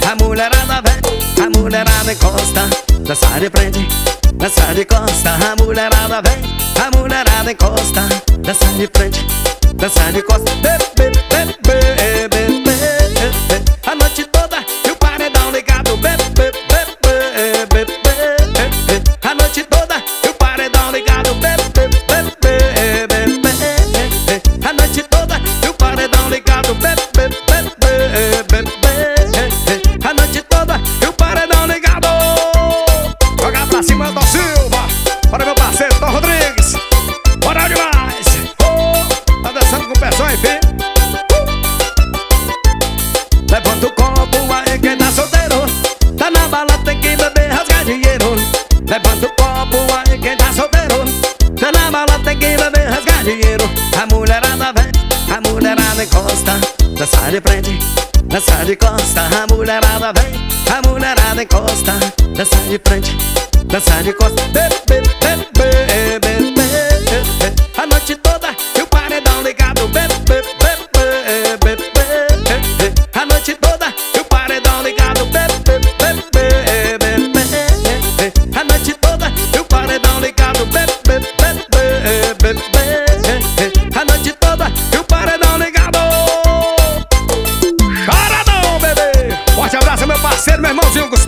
A mulherada vem, a mulherada encosta, dança de frente, dança de costa. A mulherada vem, a mulherada encosta, dança de frente, dança de costa. Bebê, bebê, bebê, bebê. A noite toda e o paredão ligado. Bebê, bebê, bebê, bebê. A noite toda e o paredão ligado. Bebê, bebê, bebê, bebê. A noite toda e o paredão ligado. Bebê, bebê, bebê. A noite toda e o paredão ligado. Joga pra cima do Silva, para meu parceiro Tom Rodrigues. Bora demais. Tá dançando com o pessoal, enfim. Levanta o copo aí quem tá solteiro. Tá na bala, tem que beber, rasgar dinheiro. Levanta o copo aí quem tá solteiro. Tá na bala, tem que beber, rasgar dinheiro. A mulherada vem, a mulherada encosta, dança de frente, dança de costa. A mulherada vem, a mulherada encosta, dança de frente, dança de costa. Bebê, bebê, bebê, bebê. A noite toda e o paredão ligado. Bebê, bebê, bebê, bebê. A noite toda e o paredão ligado. Bebê, bebê, bebê, bebê. A noite toda e o paredão ligado. Bebê, bebê, bebê. A noite toda e o paredão ligado. Chora não, bebê. Forte abraço, meu parceiro, meu irmãozinho.